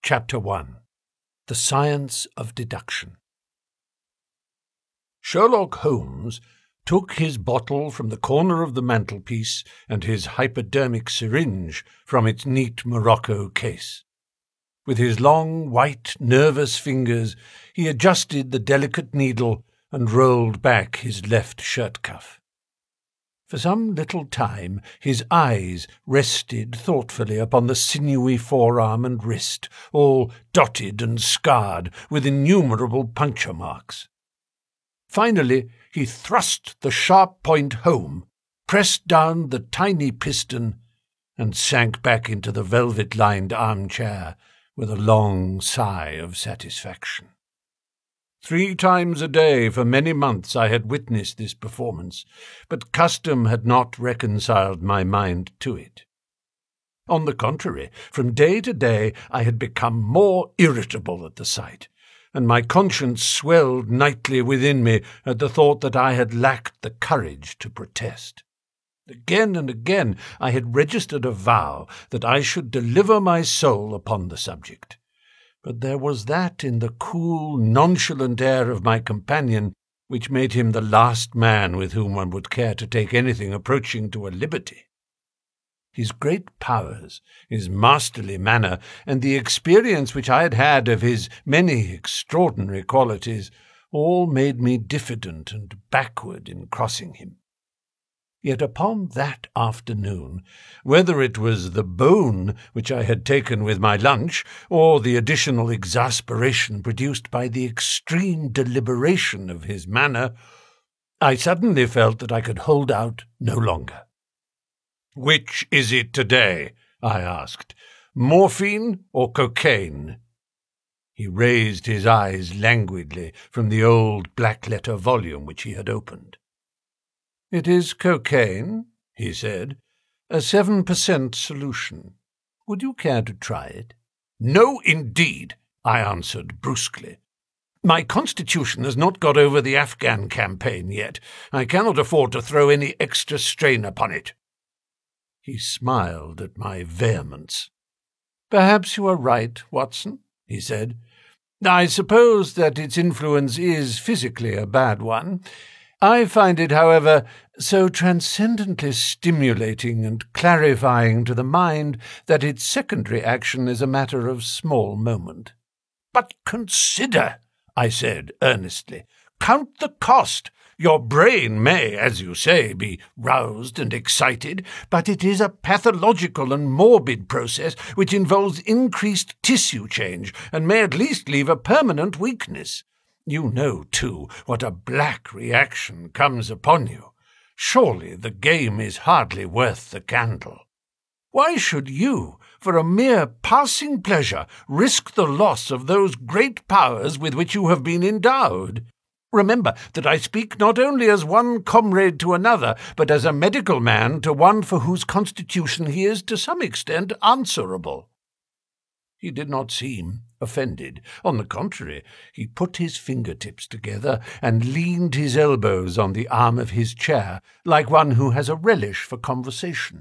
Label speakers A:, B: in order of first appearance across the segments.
A: Chapter 1. The Science of Deduction. Sherlock Holmes took his bottle from the corner of the mantelpiece and his hypodermic syringe from its neat morocco case. With his long, white, nervous fingers, he adjusted the delicate needle and rolled back his left shirt cuff. For some little time his eyes rested thoughtfully upon the sinewy forearm and wrist, all dotted and scarred with innumerable puncture marks. Finally he thrust the sharp point home, pressed down the tiny piston, and sank back into the velvet-lined armchair with a long sigh of satisfaction. 3 times a day for many months I had witnessed this performance, but custom had not reconciled my mind to it. On the contrary, from day to day I had become more irritable at the sight, and my conscience swelled nightly within me at the thought that I had lacked the courage to protest. Again and again I had registered a vow that I should deliver my soul upon the subject. But there was that in the cool, nonchalant air of my companion which made him the last man with whom one would care to take anything approaching to a liberty. His great powers, his masterly manner, and the experience which I had had of his many extraordinary qualities all made me diffident and backward in crossing him. Yet upon that afternoon, whether it was the bone which I had taken with my lunch, or the additional exasperation produced by the extreme deliberation of his manner, I suddenly felt that I could hold out no longer. "Which is it today?" I asked. "Morphine or cocaine?" He raised his eyes languidly from the old black-letter volume which he had opened. "It is cocaine," he said, "a 7% solution. Would you care to try it?" "No, indeed," I answered brusquely. "My constitution has not got over the Afghan campaign yet. I cannot afford to throw any extra strain upon it." He smiled at my vehemence. "Perhaps you are right, Watson," he said. "I suppose that its influence is physically a bad one. I find it, however, so transcendently stimulating and clarifying to the mind that its secondary action is a matter of small moment." "But consider," I said earnestly. "Count the cost. Your brain may, as you say, be roused and excited, but it is a pathological and morbid process which involves increased tissue change and may at least leave a permanent weakness. You know, too, what a black reaction comes upon you. Surely the game is hardly worth the candle. Why should you, for a mere passing pleasure, risk the loss of those great powers with which you have been endowed? Remember that I speak not only as one comrade to another, but as a medical man to one for whose constitution he is to some extent answerable." He did not seem offended. On the contrary, he put his fingertips together and leaned his elbows on the arm of his chair, like one who has a relish for conversation.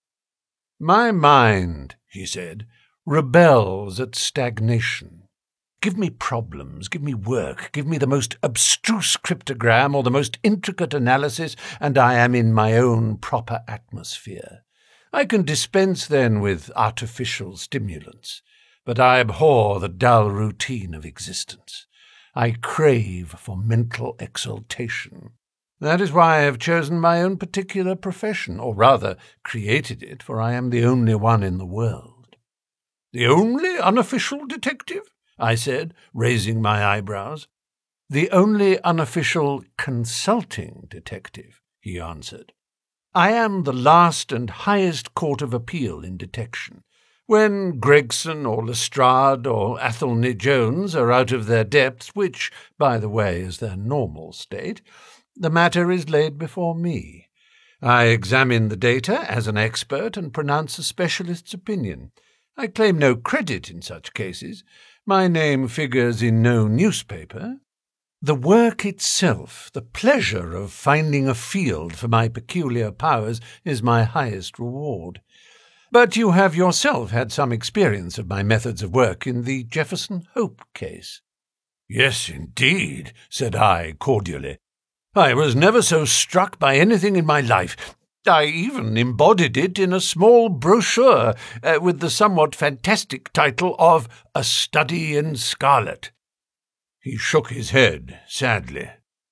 A: "My mind," he said, "rebels at stagnation. Give me problems, give me work, give me the most abstruse cryptogram or the most intricate analysis, and I am in my own proper atmosphere. I can dispense then with artificial stimulants. But I abhor the dull routine of existence. I crave for mental exaltation. That is why I have chosen my own particular profession, or rather created it, for I am the only one in the world." "The only unofficial detective?" I said, raising my eyebrows. "The only unofficial consulting detective," he answered. "I am the last and highest court of appeal in detection. When Gregson or Lestrade or Athelney Jones are out of their depths, which, by the way, is their normal state, the matter is laid before me. I examine the data as an expert and pronounce a specialist's opinion. I claim no credit in such cases. My name figures in no newspaper. The work itself, the pleasure of finding a field for my peculiar powers, is my highest reward. But you have yourself had some experience of my methods of work in the Jefferson Hope case." "Yes, indeed," said I cordially. "I was never so struck by anything in my life. I even embodied it in a small brochure with the somewhat fantastic title of A Study in Scarlet." He shook his head sadly.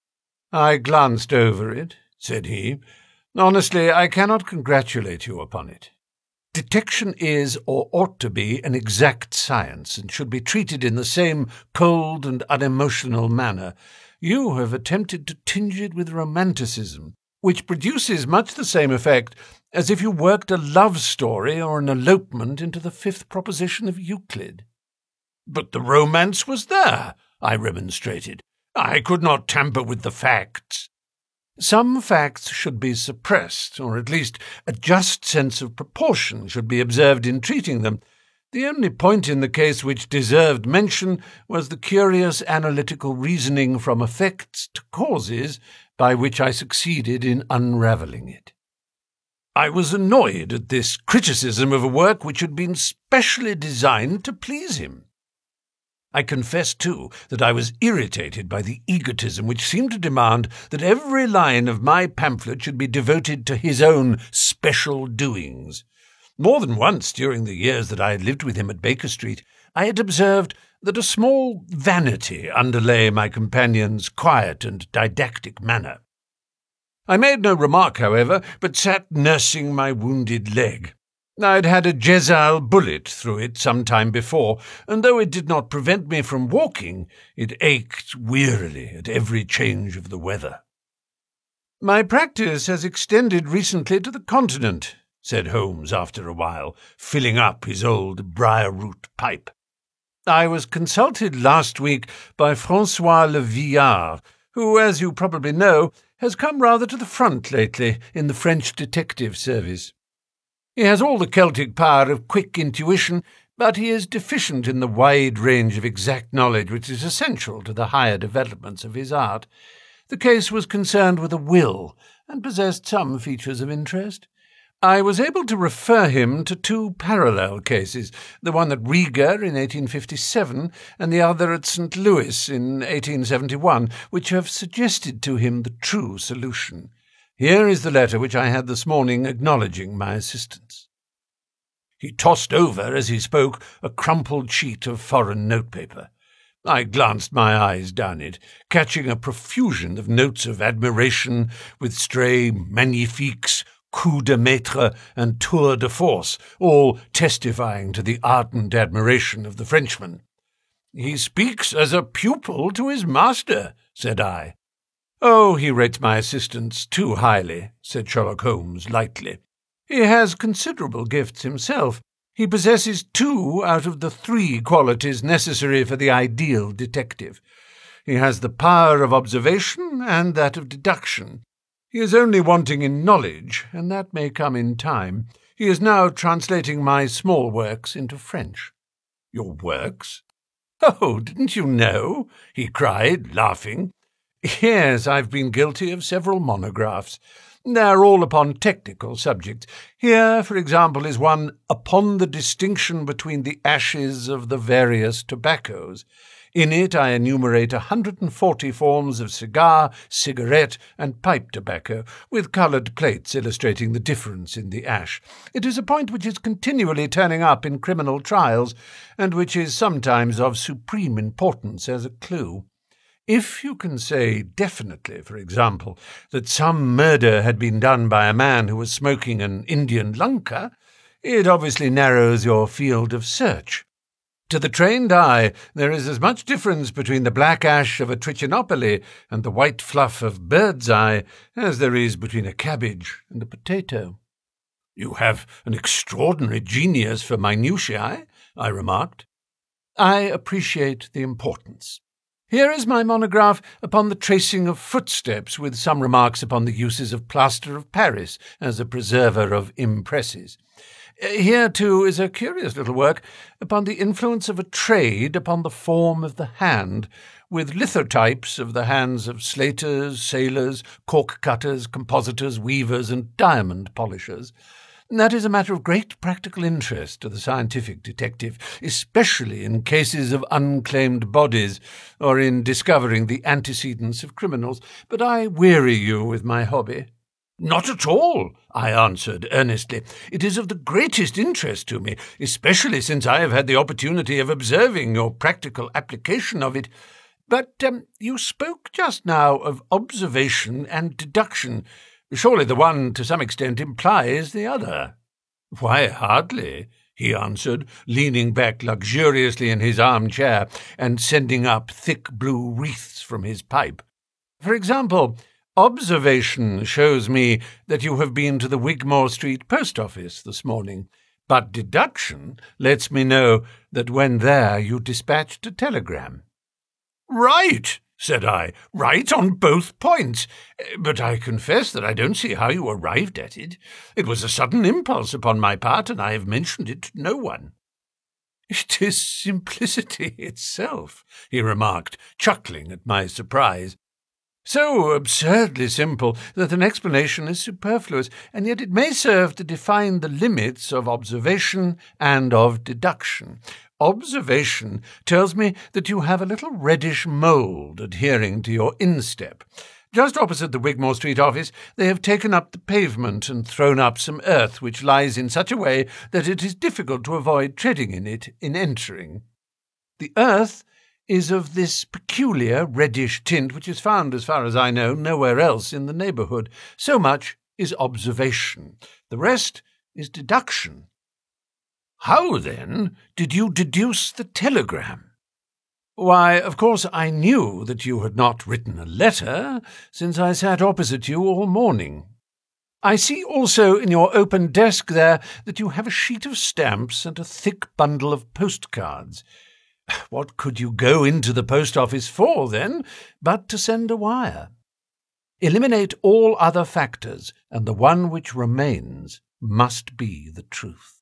A: "I glanced over it," said he. "Honestly, I cannot congratulate you upon it. Detection is, or ought to be, an exact science, and should be treated in the same cold and unemotional manner. You have attempted to tinge it with romanticism, which produces much the same effect as if you worked a love story or an elopement into the fifth proposition of Euclid." "But the romance was there," I remonstrated. "I could not tamper with the facts." "Some facts should be suppressed, or at least a just sense of proportion should be observed in treating them. The only point in the case which deserved mention was the curious analytical reasoning from effects to causes by which I succeeded in unravelling it." I was annoyed at this criticism of a work which had been specially designed to please him. I confess, too, that I was irritated by the egotism which seemed to demand that every line of my pamphlet should be devoted to his own special doings. More than once during the years that I had lived with him at Baker Street, I had observed that a small vanity underlay my companion's quiet and didactic manner. I made no remark, however, but sat nursing my wounded leg. I had had a Jezal bullet through it some time before, and though it did not prevent me from walking, it ached wearily at every change of the weather. "My practice has extended recently to the Continent," said Holmes after a while, filling up his old briar-root pipe. "I was consulted last week by Francois Le Villard, who, as you probably know, has come rather to the front lately in the French detective service. He has all the Celtic power of quick intuition, but he is deficient in the wide range of exact knowledge which is essential to the higher developments of his art. The case was concerned with a will, and possessed some features of interest. I was able to refer him to two parallel cases, the one at Riga in 1857 and the other at St. Louis in 1871, which have suggested to him the true solution. Here is the letter which I had this morning acknowledging my assistance." He tossed over, as he spoke, a crumpled sheet of foreign notepaper. I glanced my eyes down it, catching a profusion of notes of admiration, with stray magnifiques, coups de maître, and tours de force, all testifying to the ardent admiration of the Frenchman. "He speaks as a pupil to his master," said I. "Oh, he rates my assistance too highly," said Sherlock Holmes lightly. "He has considerable gifts himself. He possesses 2 out of the 3 qualities necessary for the ideal detective. He has the power of observation and that of deduction. He is only wanting in knowledge, and that may come in time. He is now translating my small works into French." "Your works?" "Oh, didn't you know?" he cried, laughing. "Yes, I've been guilty of several monographs. They're all upon technical subjects. Here, for example, is one upon the distinction between the ashes of the various tobaccos. In it I enumerate 140 forms of cigar, cigarette, and pipe tobacco, with coloured plates illustrating the difference in the ash. It is a point which is continually turning up in criminal trials, and which is sometimes of supreme importance as a clue. If you can say definitely, for example, that some murder had been done by a man who was smoking an Indian lunka, it obviously narrows your field of search. To the trained eye, there is as much difference between the black ash of a trichinopoly and the white fluff of bird's eye as there is between a cabbage and a potato." "You have an extraordinary genius for minutiae," I remarked. "I appreciate the importance. Here is my monograph upon the tracing of footsteps, with some remarks upon the uses of plaster of Paris as a preserver of impresses. Here, too, is a curious little work upon the influence of a trade upon the form of the hand, with lithotypes of the hands of slaters, sailors, cork-cutters, compositors, weavers, and diamond polishers. That is a matter of great practical interest to the scientific detective, especially in cases of unclaimed bodies or in discovering the antecedents of criminals. But I weary you with my hobby." "Not at all," I answered earnestly. "It is of the greatest interest to me, especially since I have had the opportunity of observing your practical application of it. But you spoke just now of observation and deduction. Surely the one, to some extent, implies the other." "Why, hardly," he answered, leaning back luxuriously in his armchair and sending up thick blue wreaths from his pipe. "For example, observation shows me that you have been to the Wigmore Street post office this morning, but deduction lets me know that when there you dispatched a telegram." "Right," said I, "right on both points. But I confess that I don't see how you arrived at it. It was a sudden impulse upon my part, and I have mentioned it to no one." "It is simplicity itself," he remarked, chuckling at my surprise. "So absurdly simple that an explanation is superfluous, and yet it may serve to define the limits of observation and of deduction. Observation tells me that you have a little reddish mould adhering to your instep. Just opposite the Wigmore Street office, they have taken up the pavement and thrown up some earth which lies in such a way that it is difficult to avoid treading in it in entering. The earth is of this peculiar reddish tint which is found, as far as I know, nowhere else in the neighbourhood. So much is observation. The rest is deduction." "How, then, did you deduce the telegram?" "Why, of course I knew that you had not written a letter, since I sat opposite you all morning. I see also in your open desk there that you have a sheet of stamps and a thick bundle of postcards. What could you go into the post office for, then, but to send a wire? Eliminate all other factors, and the one which remains must be the truth."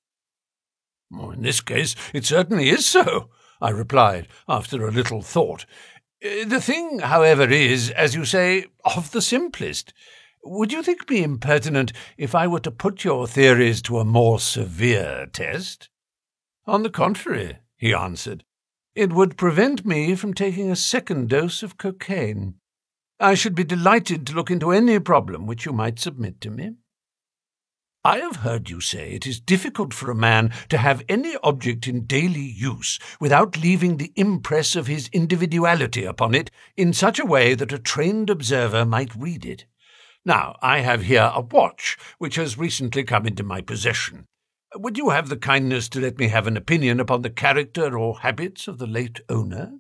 A: "In this case it certainly is so," I replied, after a little thought. "The thing, however, is, as you say, of the simplest. Would you think me impertinent if I were to put your theories to a more severe test?" "On the contrary," he answered, "it would prevent me from taking a second dose of cocaine. I should be delighted to look into any problem which you might submit to me." "I have heard you say it is difficult for a man to have any object in daily use without leaving the impress of his individuality upon it in such a way that a trained observer might read it. Now, I have here a watch which has recently come into my possession. Would you have the kindness to let me have an opinion upon the character or habits of the late owner?"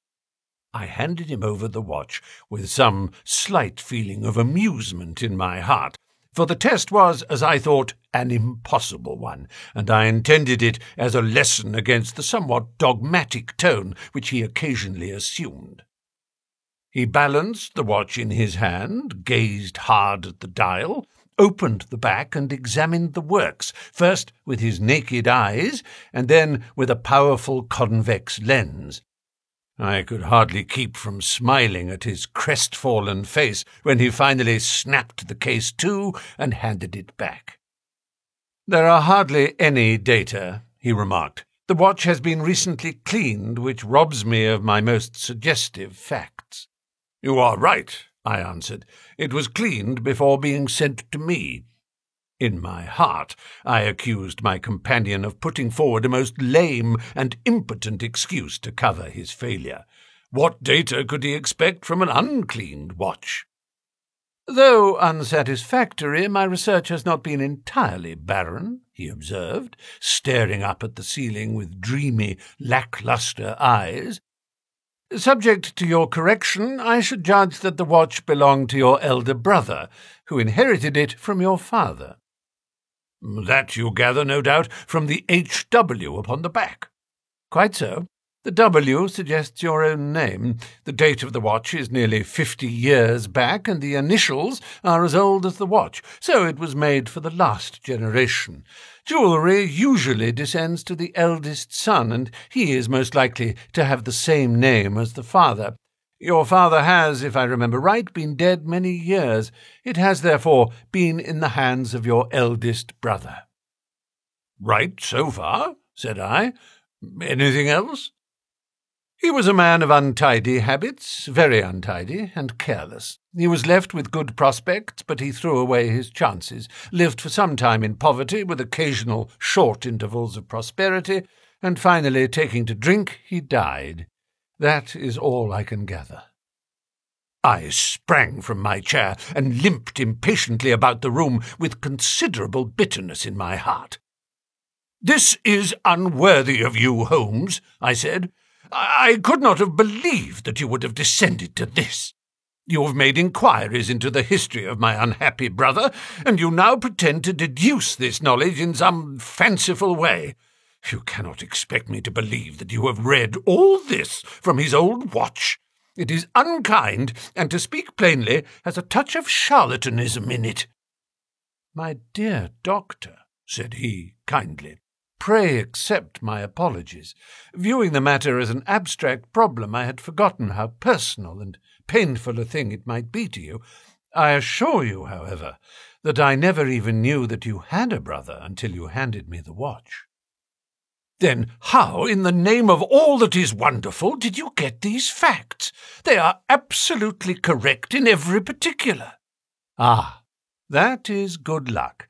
A: I handed him over the watch with some slight feeling of amusement in my heart, for the test was, as I thought, an impossible one, and I intended it as a lesson against the somewhat dogmatic tone which he occasionally assumed. He balanced the watch in his hand, gazed hard at the dial, opened the back and examined the works, first with his naked eyes, and then with a powerful convex lens. I could hardly keep from smiling at his crestfallen face when he finally snapped the case to and handed it back. "There are hardly any data," he remarked. "The watch has been recently cleaned, which robs me of my most suggestive facts." "You are right," I answered. "It was cleaned before being sent to me." In my heart, I accused my companion of putting forward a most lame and impotent excuse to cover his failure. What data could he expect from an uncleaned watch? "Though unsatisfactory, my research has not been entirely barren," he observed, staring up at the ceiling with dreamy, lacklustre eyes. "Subject to your correction, I should judge that the watch belonged to your elder brother, who inherited it from your father." "That you gather, no doubt, from the H.W. upon the back." "Quite so. The W suggests your own name. The date of the watch is nearly 50 years back, and the initials are as old as the watch, so it was made for the last generation. Jewellery usually descends to the eldest son, and he is most likely to have the same name as the father. Your father has, if I remember right, been dead many years. It has, therefore, been in the hands of your eldest brother." "Right so far," said I. "Anything else?" "He was a man of untidy habits, very untidy and careless. He was left with good prospects, but he threw away his chances, lived for some time in poverty, with occasional short intervals of prosperity, and finally, taking to drink, he died. That is all I can gather." I sprang from my chair and limped impatiently about the room with considerable bitterness in my heart. "This is unworthy of you, Holmes," I said. "I could not have believed that you would have descended to this. You have made inquiries into the history of my unhappy brother, and you now pretend to deduce this knowledge in some fanciful way. You cannot expect me to believe that you have read all this from his old watch. It is unkind, and, to speak plainly, has a touch of charlatanism in it." "My dear doctor," said he kindly, "pray accept my apologies. Viewing the matter as an abstract problem, I had forgotten how personal and painful a thing it might be to you. I assure you, however, that I never even knew that you had a brother until you handed me the watch." "Then how, in the name of all that is wonderful, did you get these facts? They are absolutely correct in every particular." "Ah, that is good luck.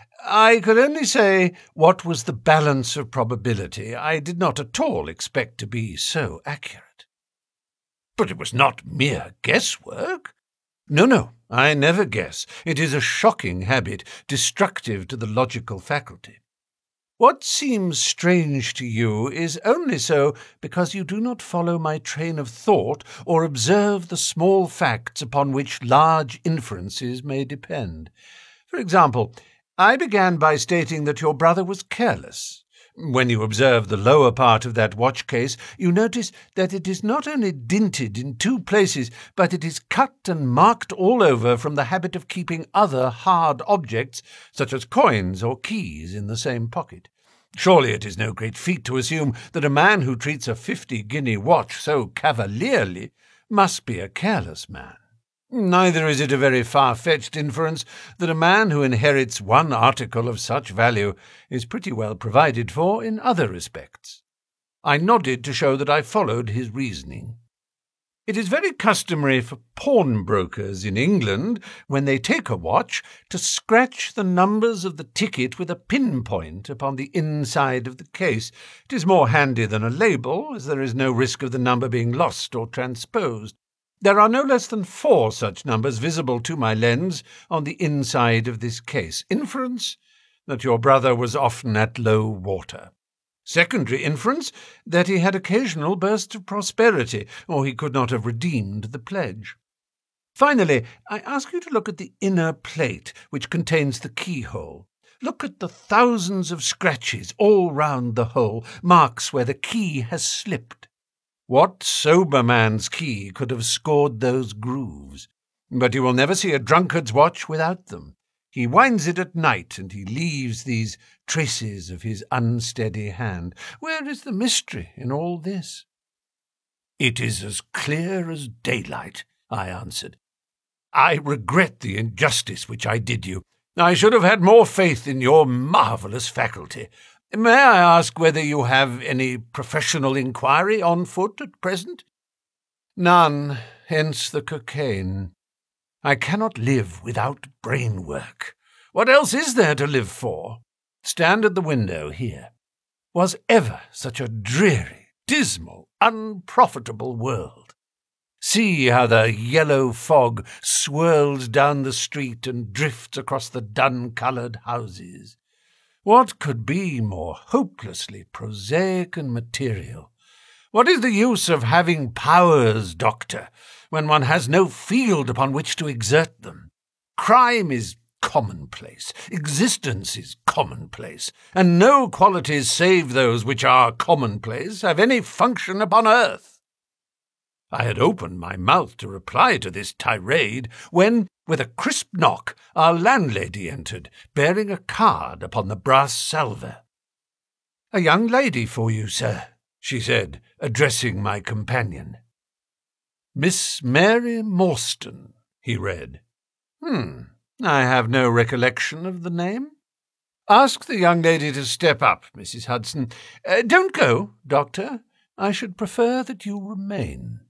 A: I could only say what was the balance of probability. I did not at all expect to be so accurate." "But it was not mere guesswork?" No, I never guess. It is a shocking habit, destructive to the logical faculty. What seems strange to you is only so because you do not follow my train of thought or observe the small facts upon which large inferences may depend. For example, I began by stating that your brother was careless. When you observe the lower part of that watch case, you notice that it is not only dinted in 2 places, but it is cut and marked all over from the habit of keeping other hard objects, such as coins or keys, in the same pocket. Surely it is no great feat to assume that a man who treats a 50-guinea watch so cavalierly must be a careless man. Neither is it a very far-fetched inference that a man who inherits one article of such value is pretty well provided for in other respects." I nodded to show that I followed his reasoning. "It is very customary for pawnbrokers in England, when they take a watch, to scratch the numbers of the ticket with a pinpoint upon the inside of the case. It is more handy than a label, as there is no risk of the number being lost or transposed. There are no less than 4 such numbers visible to my lens on the inside of this case. Inference, that your brother was often at low water. Secondary inference, that he had occasional bursts of prosperity, or he could not have redeemed the pledge. Finally, I ask you to look at the inner plate, which contains the keyhole. Look at the thousands of scratches all round the hole, marks where the key has slipped. What sober man's key could have scored those grooves? But you will never see a drunkard's watch without them. He winds it at night, and he leaves these traces of his unsteady hand. Where is the mystery in all this?" "It is as clear as daylight," I answered. "I regret the injustice which I did you. I should have had more faith in your marvellous faculty. May I ask whether you have any professional inquiry on foot at present?" "None, hence the cocaine. I cannot live without brain work. What else is there to live for? Stand at the window here. Was ever such a dreary, dismal, unprofitable world? See how the yellow fog swirls down the street and drifts across the dun-coloured houses. What could be more hopelessly prosaic and material? What is the use of having powers, doctor, when one has no field upon which to exert them? Crime is commonplace, existence is commonplace, and no qualities save those which are commonplace have any function upon earth." I had opened my mouth to reply to this tirade when, with a crisp knock, our landlady entered, bearing a card upon the brass salver. "A young lady for you, sir," she said, addressing my companion. "Miss Mary Morstan," he read. I have no recollection of the name." Ask the young lady to step up, Mrs. Hudson. Don't go, Doctor. I should prefer that you remain.